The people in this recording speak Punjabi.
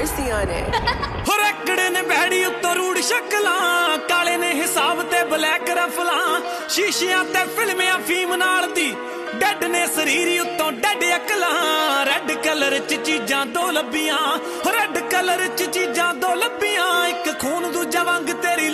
mercy on it. ਹੋ ਰੈਕੜੇ ਨੇ ਬੈੜੀ ਉੱਤੋਂ ਰੂੜ ਸ਼ਕਲਾਂ, ਕਾਲੇ ਨੇ ਹਿਸਾਬ ਤੇ ਬਲੈਕ ਰਫਲਾਂ, ਸ਼ੀਸ਼ਿਆਂ ਤੇ ਫਿਲਮਿਆਂ ਫੀਮ ਨਾਲ ਦੀ, ਡੈਡ ਨੇ ਸਰੀਰ ਉੱਤੋਂ ਡੈਡ ਅਕਲਾਂ। ਰੈੱਡ ਕਲਰ ਚ ਚੀਜ਼ਾਂ ਦੋ ਲੱਭੀਆਂ, ਰੈੱਡ ਕਲਰ ਚ ਚੀਜ਼ਾਂ ਦੋ ਲੱਭੀਆਂ, ਇੱਕ ਖੂਨ ਦੂਜਾ ਵਾਂਗ ਤੇਰੀ